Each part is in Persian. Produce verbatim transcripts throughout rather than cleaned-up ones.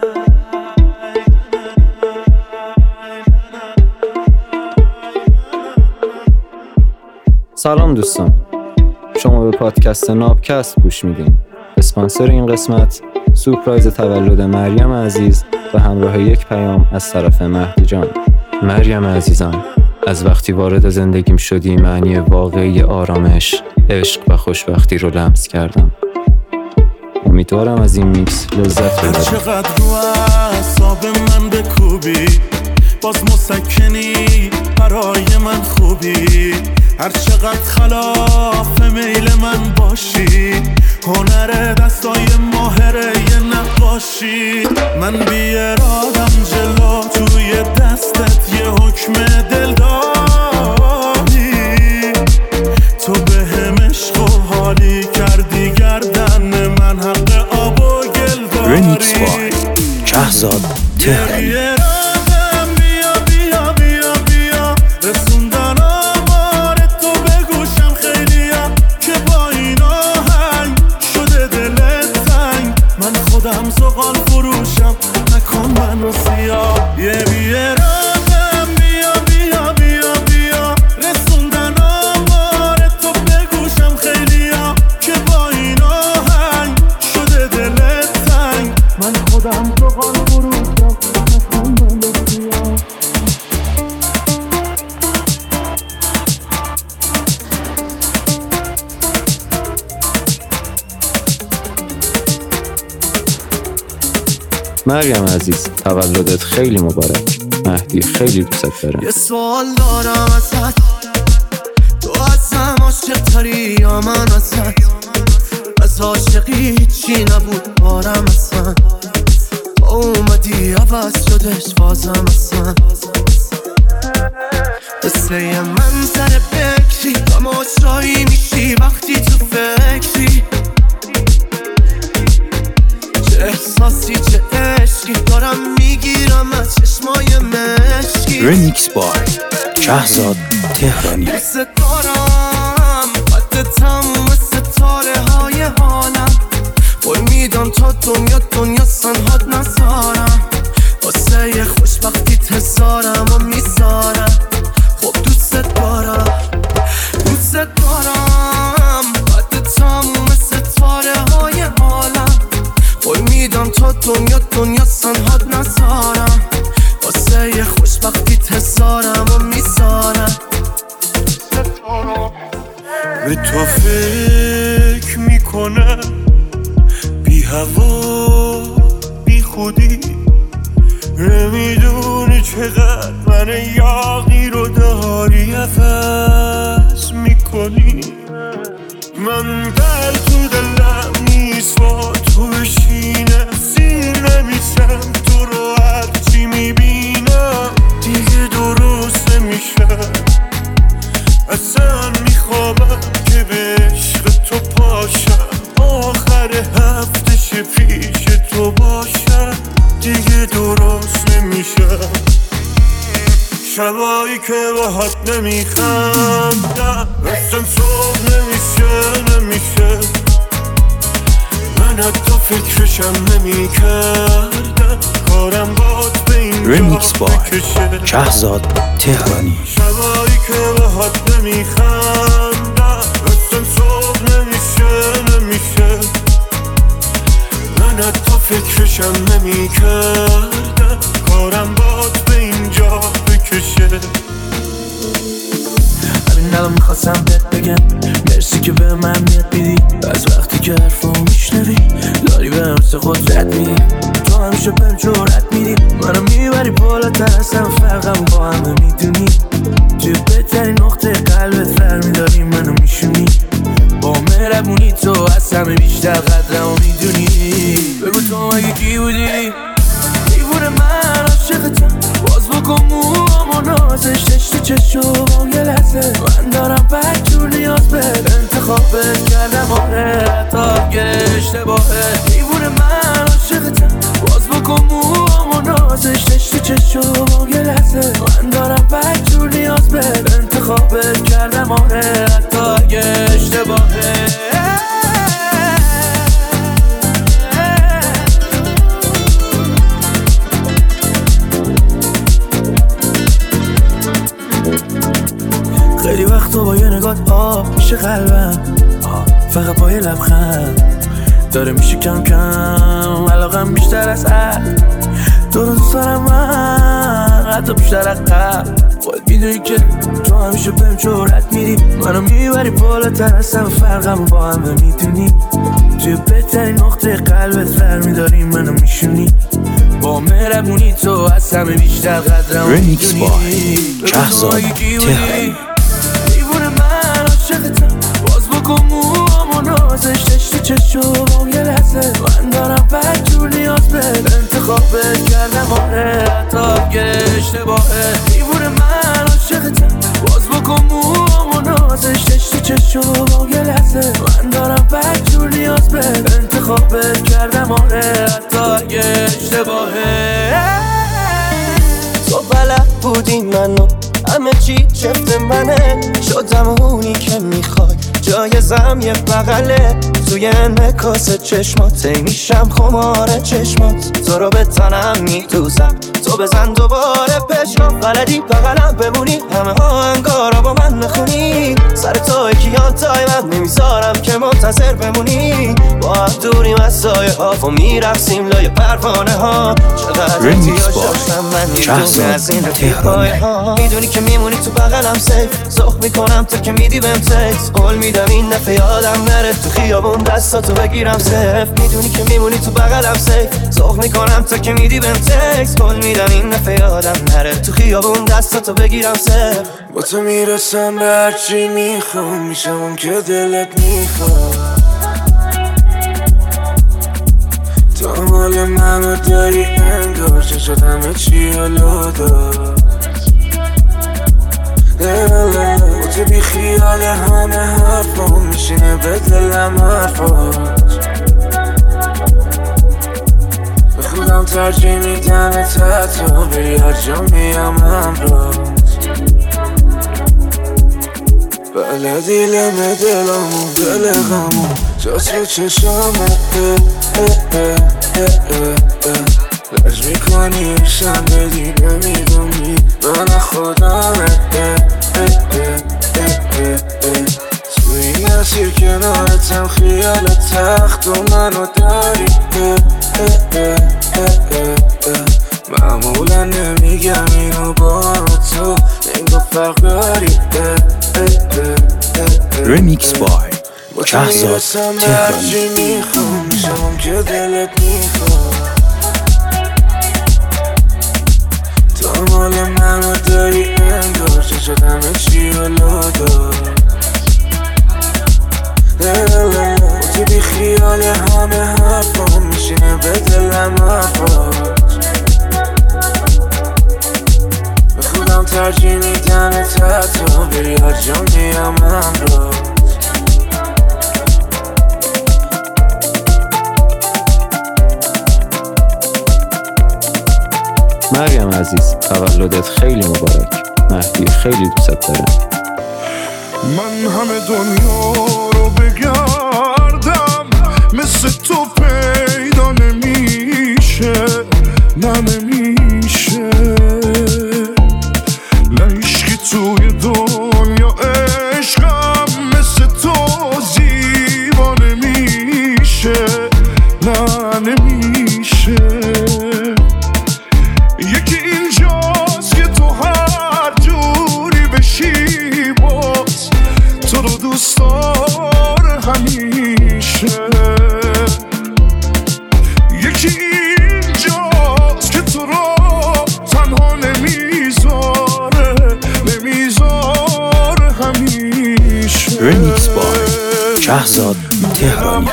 سلام دوستان، شما به پادکست نابکست گوش میدین. اسپانسر این قسمت سورپرایز تولد مریم عزیز و همراه یک پیام از طرف مهدی جان. مریم عزیزم، از وقتی وارد زندگیم شدی معنی واقعی آرامش، عشق و خوشبختی رو لمس کردم. امیدوارم از این میکس لذت ببرید. چقدر رو اعصاب من بکوبی، باز مسکنی برای من خوبی. هر چقدر خلاف میل من باشی، هنر دستای ماهره یه نقاشی. من بی ارادم جلو توی دستت یه حکم دل دادی. تو به هم عشق و حالی کردی، گردن من حق آب و گل داری. رمیکس بای شهزاد تهرانی. خودم زغال فروشم، نکن منو سیاه. یه بیرادم بیا بیا بیا بیا، رسوندن آمار تو بگوشم خیلیا، که با این آهنگ شده دلت تنگ. من خودم زغال فروشم، نکن منو سیاه. مریم عزیز، تولدت خیلی مبارک. مهدی خیلی دوست داره. یه سوال دارم ازت، تو ازم عاشق تری یا من ازت؟ از عاشقی هیچی نبود بارم اصلا، اومدی عوض شدش فازم اصلا. مثل یه منظر بکری تماشایی میشی وقتی تو فکری. چه احساسی چه عشقی دارم میگیرم از چشمای مشکی. رمیکس بای شهزاد تهرانی. حس دارم قد تموم ستاره های حالم، قول میدم تا دنیا دنیا سنهاد نزارم. واسه خوشبختی تزارم و میزارم. خب دوست دارم دوست دارم قد تموم ستاره های حالم، قول میدم تا دنیا دنیا سنهاد نزارم. واسه خوشبختی تزارم و میزارم. به تو فکر میکنم بی هوا بی خودی، نمیدونی چقدر من یاغی رو داری عوض میکنی. من دل تو دلم نیست با تو بشینم، سیر نمیشم تو رو هرچی میبینم دیگه درست نمیشم. اصلا میخوابم که به عشق تو پاشم، آخر هفتش پیش تو باشم دیگه درست نمیشم. شبایی که باهات نمیخندم اصلا صبح نمیشه نمیشه. من حتی فکرشم نمیکردم کارم باد به اینجا رمیکس بای شهزاد تهرانی. شبایی که باهات نمیخندم اصلا صبح نمیشه نمیشه. من حتی فکرشم نمیکردم کارم باد به اینجا بکشه. همین الان میخواستم بهت بگم مرسی که به من میاد میدی. از وقتی که حرفو میشنوی داری به همسه خود رد میدی. تو همیشه بهم جرأت میدی، منو میبری بالاتر از هم، فرقم با همه میدونی. توی بهترین نقطه قلبت برمیداری منو میشونی. با مهربونی تو از همه بیشتر قدرمو میدونی. بگو تو مگه کی بودی؟ دیوونه من عاشقتم، باز بکن موامو نازش تو چشم یه لحظه. من دارم بک جور نیاز به انتخابت کردم، آره حتی اگه اشتباهه. دیوونه من عاشقتم، باز بکن موامو نازش تو چشم یه لحظه. من دارم بک جور نیاز به انتخابت کردم، آره حتی اگه اشتباهه. پیش قلبم فقط با یه لبخند داره میشه کم کم علاقم بیشتر از حد تو رو دوست دارم من حتی بیشتر از قبل خود میدونی که تو همیشه بهم جرأت میدی منو میبری بالاتر از همه فرقمو با همه میدونی توی بهترین نقطه قلبت فر میداری منو میشونی با مهربونی تو از همه بیشتر قدرم ریمیکس بای شهرزاد تهرانی دیوونه من عاشقتم باز بکن موامو نازش دشتی چشم با یه لحظه من دارم بدجور نیاز به انتخابت کردم آره حتی اگه اشتباهه دیوونه من عاشقتم باز بکن موامو نازش دشتی چشم با یه لحظه من دارم بدجور نیاز به انتخابت کردم آره حتی اگه اشتباهه تو بلد بودی منو همه چی چفت منه شدم اونی که میخوای جایزم یه بغله توی انعکاس چشمات میشم خمار چشمات تو رو به تنم میدوزم تو بزن دوباره پشمام بلدی بغلم بمونی همه ها انگارا با من نخونی سر تو کیان تای من نمیذارم که منتظر بمونی با هم دوریم از سایه ها و میرقصیم لای پروانه ها چقدر احتیاج من میدونی از این رفیقای ها میدونی که میمونی تو بغلم سیف سخ میکنم تا که میدی بهم تکس قول میدم این دفعه یادم نره تو خیابون دستاتو بگیرم صف میدونی که میمونی تو بغلم سیف سخ میکنم تا که میدی بهم تکس قول میدم این دفعه یادم نره تو خیابون دستاتو بگیرم صف با تو میرسم به هرچی میخوام میشم اون که دلت میخواد تو مال منو داری انگار چه شد همه چی حلو دار با تو بی خیال همه حرفام میشینه به دلم حرفات به خودم ترجیح میدم تا بری هر جا میم همراهت بلدی لمه دلمو دل غمو جاست رو چشامه لرز میکنی شم بدی نمیدونی من خودمه تو این مسیر کنارتم خیال تخت و منو داری معمولا نمیگم اینو با تو نگو فرق داری ریمیکس بای شهرزاد تهرانی میخوام میشم که دلت میخواد تو مال منو داری انگار چه شد همه چی حلو دار تو بی خیال همه حرفام میشینه به دلم حرفات به خودم ترجیح میدم تا بری هر جا میم همراهت مریم عزیز تولدت خیلی مبارک مهدی خیلی دوست داره من همه دنیا رو بگردم مثل تو پیدا نمیشه نه نمیشه نه عشقی توی دنیا عشقم مثل تو زیبا نمیشه نه نمیشه یکی اینجاست که تو هر جوری بشی باز تو رو دوست داره همیشه یکی اینجاست که تو رو تنها نمیذاره نمیذاره همیشه ریمیکس بای شهرزاد تهرانی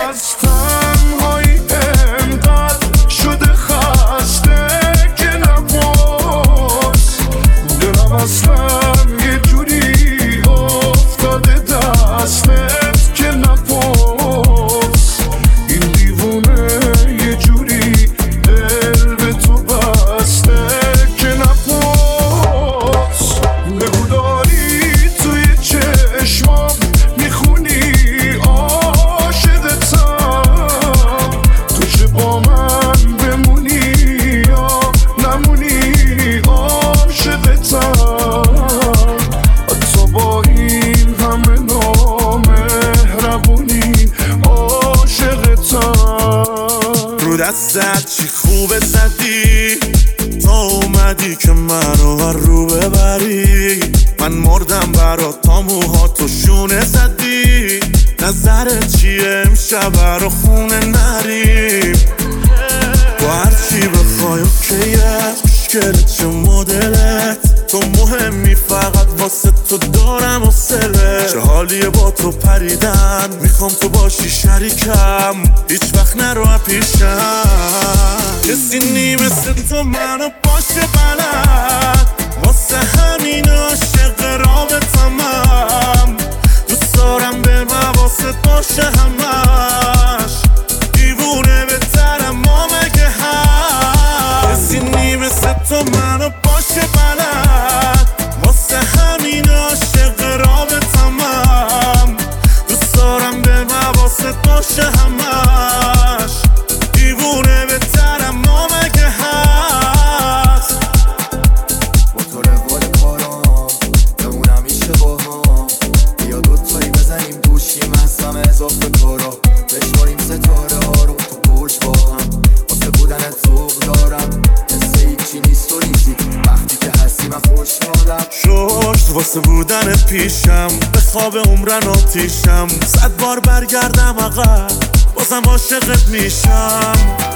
میخونی آه خوب زدی تا اومدی که منو هر رو ببری. من مردم برات تا موهاتو شونه زدی. نظرت چیه امشب رو خونه نریم؟ با هرچی بخوای اوکیه، خوشگلت چه مدلت، تو مهمی فقط واسه تو دارم حوصله. چه حالیه با تو پریدن، میخوام تو باشی شریکم، هیچ وقت نرو پیشم. کسی نی مثل تو منو باشه بلد، واسه همین عاشق رابطمم. دوست دارم به مواست باشه همش، دیوونه بهترم ما مگه هست. کسی نی مثل تو منو باشه بلد، واسه همین عاشق رابطمم. دوست دارم به مواست باشه همش، دیوونه بهترم ما مگه هست. با تو روال کارام بمونم میشه با هم، بیا دوتایی بزنیم دوشیم هستم اضافه کارا، بشماریم ستاره ها رو تو برج با هم. واسه بودنت ذوق دارم، مثل هیچی نیست و نیستی، وقتی که هستی من خوشحالم. ششت واسه بودنت پیشم، به خواب عمرن آتیشم. صد بار برگردم عقب بازم عاشقت میشم.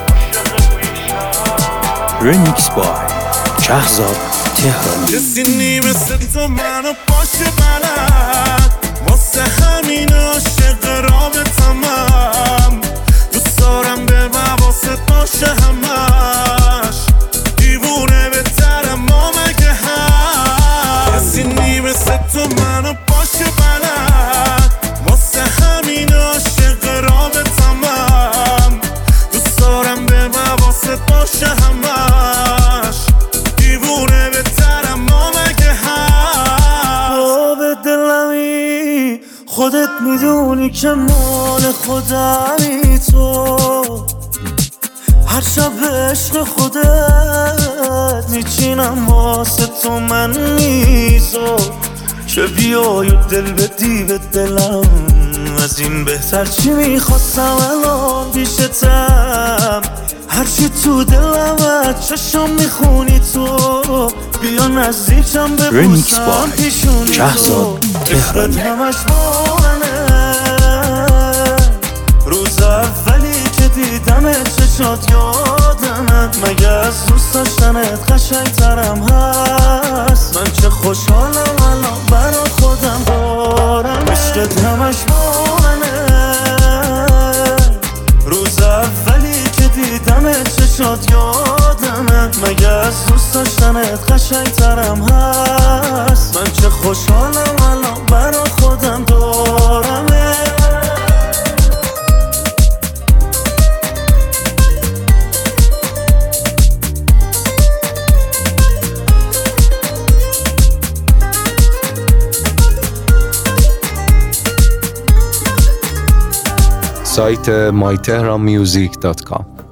ریمیکس بای شهرزاد تهرانی. کسی نی مثل تو منو باشه بلد، واسه همین عاشق رابطمم. دوست دارم به مواست باشه همش، دیوونه بهترم ما مگه هست. کسی نی مثل تو منو باشه بلد، واسه همین عاشق رابطمم. دوست دارم به مواست باشه همش، دیوونه بهترم ما مگه هست. تو به دلمی خودت میدونی که مال خودمی، تو هر شب به عشق خودت میچینم واسه تو من میزو. که بیای و دل بدی به دلم، از این بهتر چی میخواستم الان پیشتم. هرچی تو دلم چشم میخونی تو، بیا نزدیکم ببوسم پیشونی تو. عشقت همش با منه، روز اولی که دیدم چشات یادمه. مگه از دوست داشتنت قشنگ ترم هست؟ من چه خوشحالم الان برا خودم دارم. عشقت همش با منه، روز اولی که دیدم چشات یادمه. مگه از دوست داشتنت قشنگ ترم هست؟ من چه خوشحالم الان برا خودم دارم. سایت مای تهران میوزیک دات کام